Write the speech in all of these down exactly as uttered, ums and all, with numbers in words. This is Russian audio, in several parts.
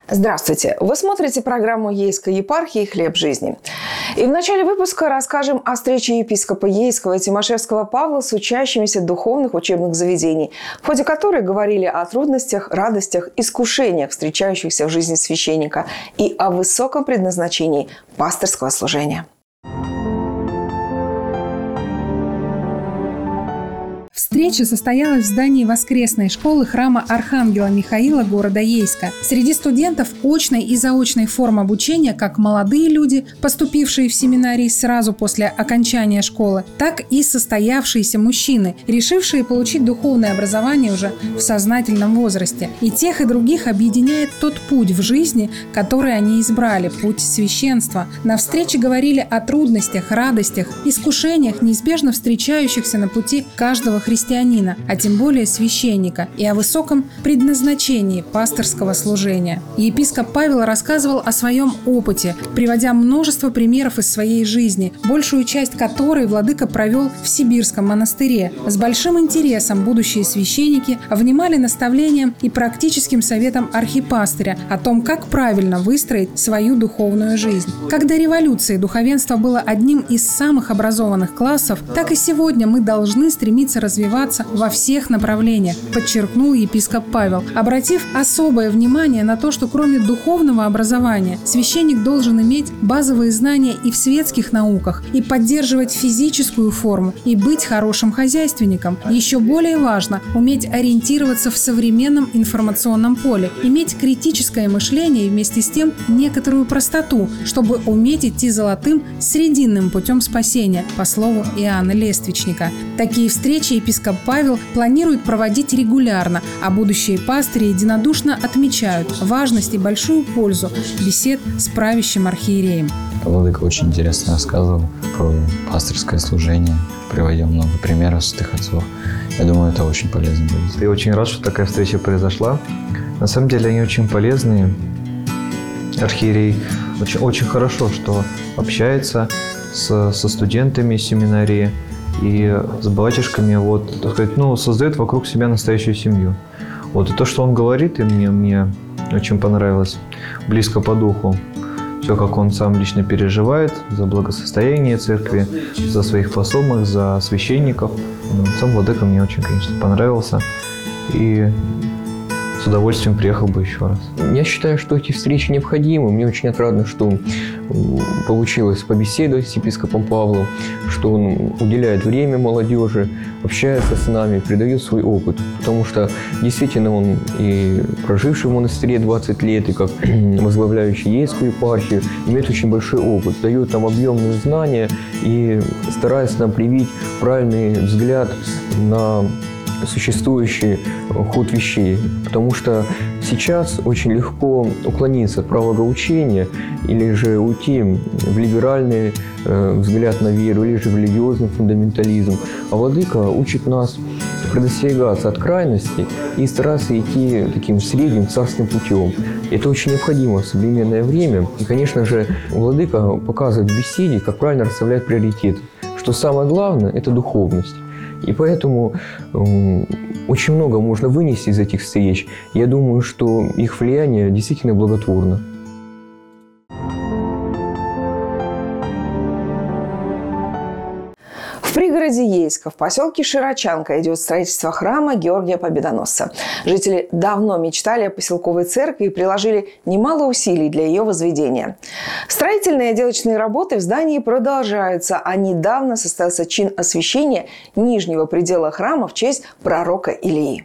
Здравствуйте! Вы смотрите программу Ейской епархии «Хлеб жизни». И в начале выпуска расскажем о встрече епископа Ейского и Тимошевского Павла с учащимися духовных учебных заведений, в ходе которой говорили о трудностях, радостях, искушениях, встречающихся в жизни священника, и о высоком предназначении пасторского служения. Встреча состоялась в здании воскресной школы храма Архангела Михаила города Ейска. Среди студентов очной и заочной форм обучения как молодые люди, поступившие в семинарии сразу после окончания школы, так и состоявшиеся мужчины, решившие получить духовное образование уже в сознательном возрасте. И тех, и других объединяет тот путь в жизни, который они избрали – путь священства. На встрече говорили о трудностях, радостях, искушениях, неизбежно встречающихся на пути каждого христианина. христианина, а тем более священника, и о высоком предназначении пасторского служения. Епископ Павел рассказывал о своем опыте, приводя множество примеров из своей жизни, большую часть которой владыка провел в сибирском монастыре. С большим интересом будущие священники внимали наставлениям и практическим советам архипастыря о том, как правильно выстроить свою духовную жизнь. Как до революции духовенство было одним из самых образованных классов, так и сегодня мы должны стремиться развиваться во всех направлениях, подчеркнул епископ Павел, обратив особое внимание на то, что кроме духовного образования священник должен иметь базовые знания и в светских науках, и поддерживать физическую форму, и быть хорошим хозяйственником. Еще более важно уметь ориентироваться в современном информационном поле, иметь критическое мышление и вместе с тем некоторую простоту, чтобы уметь идти золотым срединным путем спасения, по слову Иоанна Лествичника. Такие встречи епископ Павел планирует проводить регулярно, а будущие пастыри единодушно отмечают важность и большую пользу бесед с правящим архиереем. Владыка очень интересно рассказывал про пасторское служение, приводил много примеров святых отцов. Я думаю, это очень полезно будет. Я очень рад, что такая встреча произошла. На самом деле они очень полезные. Архиерей очень, очень хорошо, что общается с, со студентами семинарии и с батюшками, вот, так сказать, ну, создает вокруг себя настоящую семью. Вот, и то, что он говорит, и мне, мне очень понравилось, близко по духу. Все, как он сам лично переживает за благосостояние церкви, за своих пособных, за священников. Сам владыка мне очень, конечно, понравился. И с удовольствием приехал бы еще раз. Я считаю, что эти встречи необходимы. Мне очень отрадно, что получилось побеседовать с епископом Павлом, что он уделяет время молодежи, общается с нами, передает свой опыт. Потому что действительно он и проживший в монастыре двадцать лет, и как возглавляющий Ейскую епархию, имеет очень большой опыт, дает нам объемные знания и старается нам привить правильный взгляд на существующий ход вещей, потому что сейчас очень легко уклониться от правого учения или же уйти в либеральный э, взгляд на веру, или же в религиозный фундаментализм. А владыка учит нас предостерегаться от крайностей и стараться идти таким средним царским путем. Это очень необходимо в современное время. И, конечно же, владыка показывает в беседе, как правильно расставлять приоритеты, что самое главное – это духовность. И поэтому э, очень много можно вынести из этих встреч. Я думаю, что их влияние действительно благотворно. В пригороде Ейска, в поселке Широчанка, идет строительство храма Георгия Победоносца. Жители давно мечтали о поселковой церкви и приложили немало усилий для ее возведения. Строительные и отделочные работы в здании продолжаются, а недавно состоялся чин освящения нижнего предела храма в честь пророка Илии.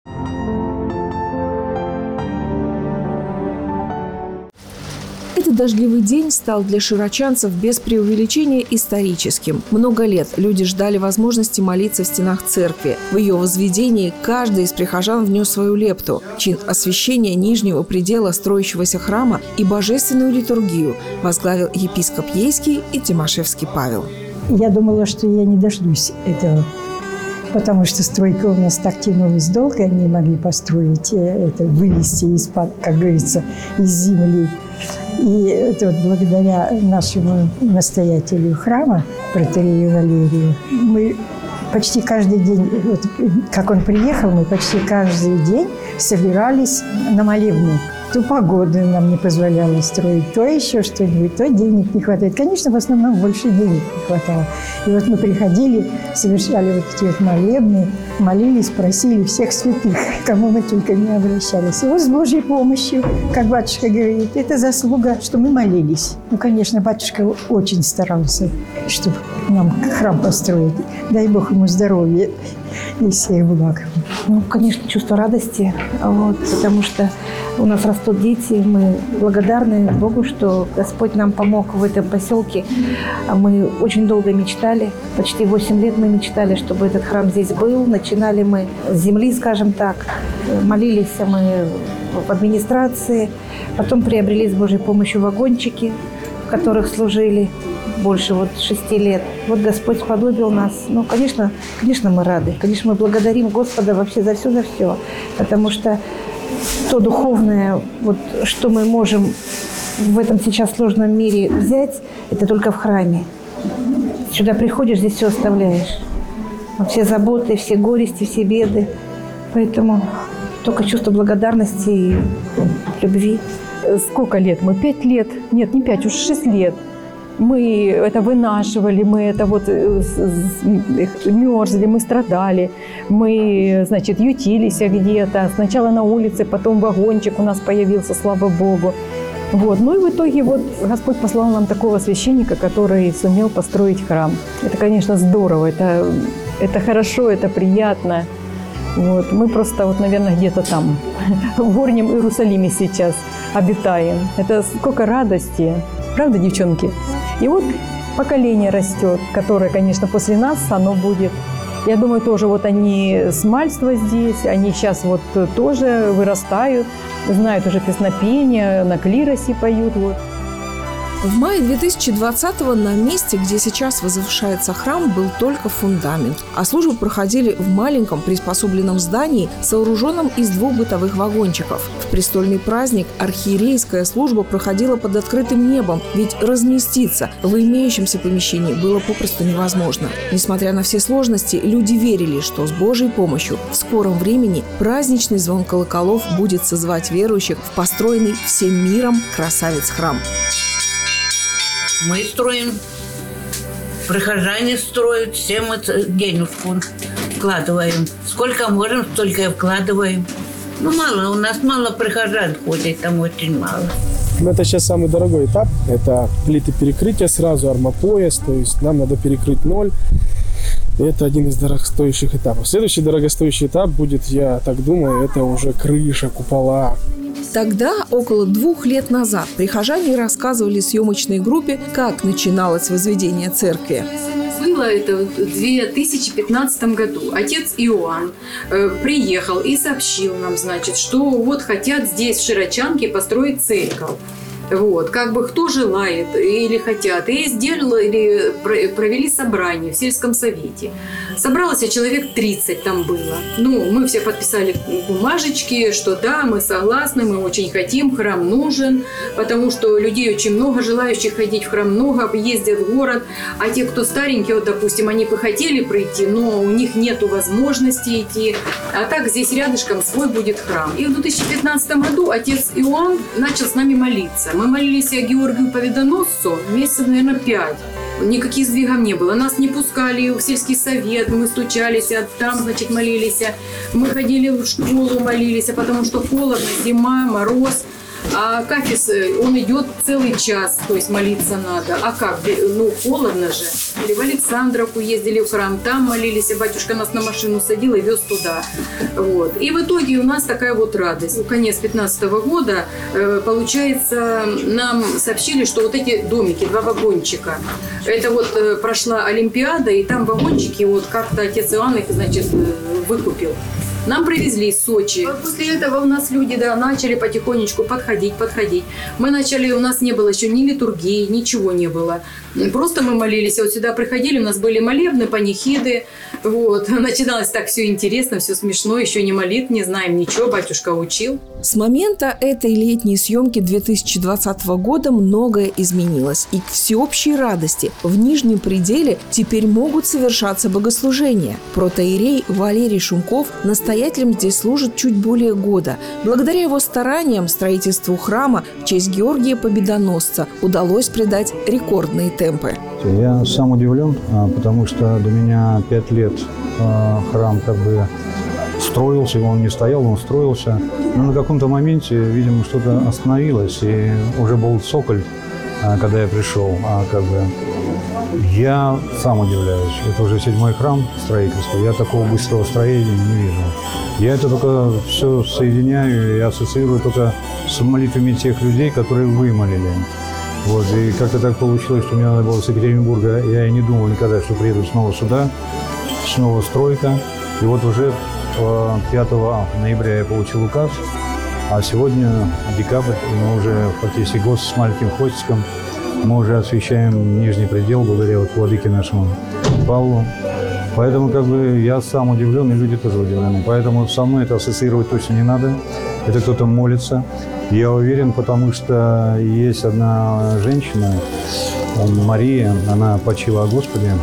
Этот дождливый день стал для широчанцев без преувеличения историческим. Много лет люди ждали возможности молиться в стенах церкви. В ее возведении каждый из прихожан внес свою лепту. Чин освящения нижнего предела строящегося храма и божественную литургию возглавил епископ Ейский и Тимошевский Павел. Я думала, что я не дождусь этого, потому что стройка у нас так тянулась долго, они могли построить это, вылезти из-под, как говорится, из земли. И это вот благодаря нашему настоятелю храма, протоиерею Валерию, мы почти каждый день, вот, как он приехал, мы почти каждый день собирались на молебны. То погода нам не позволяла строить, то еще что-нибудь, то денег не хватает. Конечно, в основном больше денег не хватало. И вот мы приходили, совершали вот эти вот молебны, молились, просили всех святых, к кому мы только не обращались. И вот с Божьей помощью, как батюшка говорит, это заслуга, что мы молились. Ну, конечно, батюшка очень старался, чтобы нам храм построить. Дай Бог ему здоровья и всех благ. Ну, конечно, чувство радости, вот, потому что у нас растут дети, мы благодарны Богу, что Господь нам помог в этом поселке. Мы очень долго мечтали, почти восемь лет мы мечтали, чтобы этот храм здесь был. Начинали мы с земли, скажем так, молились мы в администрации, потом приобрели с Божьей помощью вагончики, в которых служили больше вот шести лет. Вот Господь сподобил нас. Ну, конечно, конечно, мы рады. Конечно, мы благодарим Господа вообще за все, за все. Потому что то духовное, вот, что мы можем в этом сейчас сложном мире взять, это только в храме. Сюда приходишь, здесь все оставляешь. Все заботы, все горести, все беды. Поэтому только чувство благодарности и любви. Сколько лет? Мы пять лет. Нет, не пять, уж шесть лет. Мы это вынашивали, мы это вот мерзли, мы страдали, мы, значит, ютились где-то. Сначала на улице, потом вагончик у нас появился, слава Богу. Вот. Ну и в итоге вот Господь послал нам такого священника, который сумел построить храм. Это, конечно, здорово, это, это хорошо, это приятно. Вот. Мы просто, вот, наверное, где-то там, в горнем Иерусалиме сейчас обитаем. Это сколько радости. Правда, девчонки? И вот поколение растет, которое, конечно, после нас оно будет. Я думаю, тоже вот они с мальства здесь, они сейчас вот тоже вырастают, знают уже песнопения, на клиросе поют. Вот. В мае две тысячи двадцатого на месте, где сейчас возвышается храм, был только фундамент, а службы проходили в маленьком приспособленном здании, сооруженном из двух бытовых вагончиков. В престольный праздник архиерейская служба проходила под открытым небом, ведь разместиться в имеющемся помещении было попросту невозможно. Несмотря на все сложности, люди верили, что с Божьей помощью в скором времени праздничный звон колоколов будет созывать верующих в построенный всем миром красавец-храм. Мы строим, прихожане строят, все мы денежку вкладываем. Сколько можем, столько и вкладываем. Ну, мало, у нас мало прихожан ходит, там очень мало. Это сейчас самый дорогой этап. Это плиты перекрытия сразу, армопояс, то есть нам надо перекрыть ноль. И это один из дорогостоящих этапов. Следующий дорогостоящий этап будет, я так думаю, это уже крыша, купола. Тогда, около двух лет назад, прихожане рассказывали съемочной группе, как начиналось возведение церкви. Было это в две тысячи пятнадцатом году. Отец Иоанн э, приехал и сообщил нам, значит, что вот хотят здесь, в Широчанке, построить церковь. Вот, как бы кто желает или хотят. И сделали, провели собрание в сельском совете. Собралось человек тридцать там было. Ну, мы все подписали бумажечки, что да, мы согласны, мы очень хотим, храм нужен, потому что людей очень много, желающих ходить в храм много, ездят в город. А те, кто старенькие, вот, допустим, они бы хотели прийти, но у них нету возможности идти. А так здесь рядышком свой будет храм. И в две тысячи пятнадцатом году отец Иоанн начал с нами молиться. Мы молились о Георгию Победоносцу месяцев, наверное, пять. Никаких сдвигов не было. Нас не пускали в сельский совет, мы стучались, а там, значит, молились. Мы ходили в школу, молились, потому что холодно, зима, мороз. А кафес, он идет целый час, то есть молиться надо. А как? Ну, холодно же. Или в Александровку ездили в храм, там молились, а батюшка нас на машину садил и вез туда. Вот. И в итоге у нас такая вот радость. В конец пятнадцатого года, получается, нам сообщили, что вот эти домики, два вагончика, это вот прошла Олимпиада, и там вагончики, вот как-то отец Иоанн их, значит, выкупил. Нам привезли из Сочи. После этого у нас люди, да, начали потихонечку подходить, подходить. Мы начали, у нас не было еще ни литургии, ничего не было. Просто мы молились. Вот сюда приходили, у нас были молебны, панихиды. Вот. Начиналось так все интересно, все смешно. Еще не молит, не знаем ничего, батюшка учил. С момента этой летней съемки две тысячи двадцатого года многое изменилось. И к всеобщей радости в Нижнем пределе теперь могут совершаться богослужения. Протоиерей Валерий Шумков настоял Настоятелем здесь служит чуть более года. Благодаря его стараниям строительству храма в честь Георгия Победоносца удалось придать рекордные темпы. Я сам удивлен, потому что до меня пять лет храм как бы строился, он не стоял, он строился. Но на каком-то моменте, видимо, что-то остановилось, и уже был цоколь, когда я пришел. А как бы я сам удивляюсь. Это уже седьмой храм строительства. Я такого быстрого строения не вижу. Я это только все соединяю и ассоциирую только с молитвами тех людей, которые вымолили. Вот, и как-то так получилось, что мне надо было с Екатеринбурга. Я и не думал никогда, что приеду снова сюда, снова стройка. И вот уже пятого ноября я получил указ, а сегодня декабрь, и мы уже фактически год с маленьким хвостиком. Мы уже освещаем нижний предел благодаря вот владыке нашему Павлу. Поэтому как бы я сам удивлен, и люди тоже удивлены. Поэтому со мной это ассоциировать точно не надо. Это кто-то молится. Я уверен, потому что есть одна женщина, Мария, она почила о Господе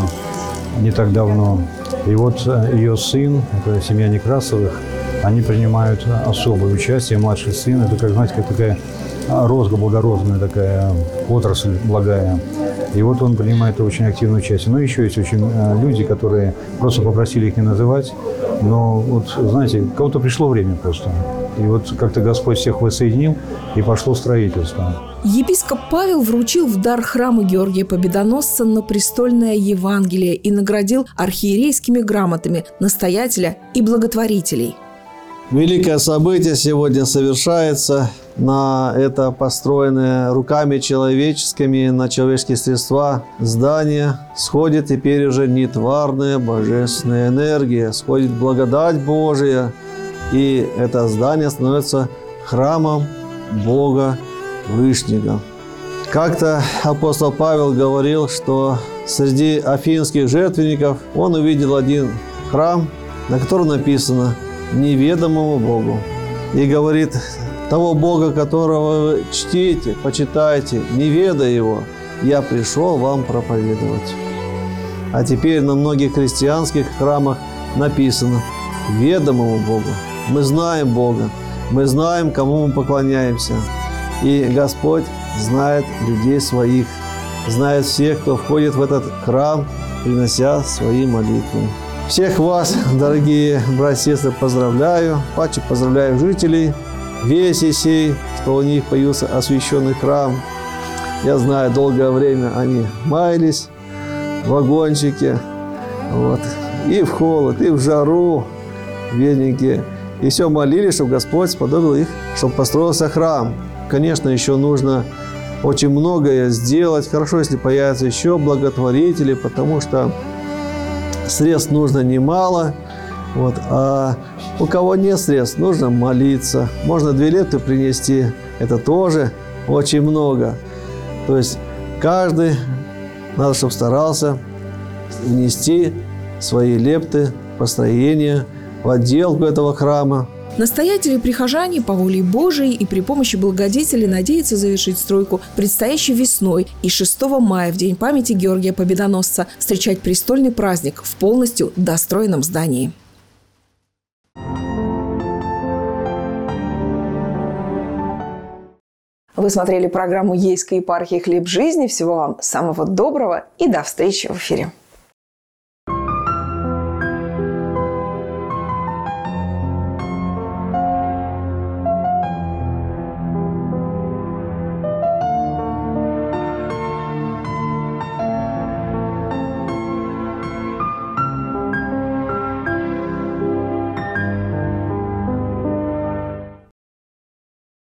не так давно. И вот ее сын, это семья Некрасовых, они принимают особое участие. Младший сын, это, как знаете, как такая розга благородная, такая отрасль благая. И вот он принимает очень активное участие. Но еще есть очень люди, которые просто попросили их не называть. Но вот, знаете, у кого-то пришло время просто. И вот как-то Господь всех воссоединил, и пошло строительство. Епископ Павел вручил в дар храму Георгия Победоносца на престольное Евангелие и наградил архиерейскими грамотами настоятеля и благотворителей. Великое событие сегодня совершается. На это построенное руками человеческими, на человеческие средства здание сходит теперь уже нетварная божественная энергия, сходит благодать Божия, и это здание становится храмом Бога Вышнего. Как-то апостол Павел говорил, что среди афинских жертвенников он увидел один храм, на котором написано «Неведомому Богу». И говорит: того Бога, которого вы чтите, почитаете, не ведая Его, я пришел вам проповедовать. А теперь на многих христианских храмах написано «Ведомому Богу». Мы знаем Бога, мы знаем, кому мы поклоняемся. И Господь знает людей своих, знает всех, кто входит в этот храм, принося свои молитвы. Всех вас, дорогие братья и сестры, поздравляю. Паче поздравляю жителей веси сей, что у них появился освященный храм. Я знаю, долгое время они маялись в вагончике, вот, и в холод, и в жару, бедненькие. И все молились, чтобы Господь сподобил их, чтобы построился храм. Конечно, еще нужно очень многое сделать. Хорошо, если появятся еще благотворители, потому что средств нужно немало. Вот. А у кого нет средств, нужно молиться. Можно две лепты принести, это тоже очень много. То есть каждый, надо, чтобы старался внести свои лепты в построение, в отделку этого храма. Настоятели и прихожане по воле Божией и при помощи благодетелей надеются завершить стройку предстоящей весной и шестого мая, в День памяти Георгия Победоносца, встречать престольный праздник в полностью достроенном здании. Вы смотрели программу Ейской епархии «Хлеб жизни». Всего вам самого доброго и до встречи в эфире.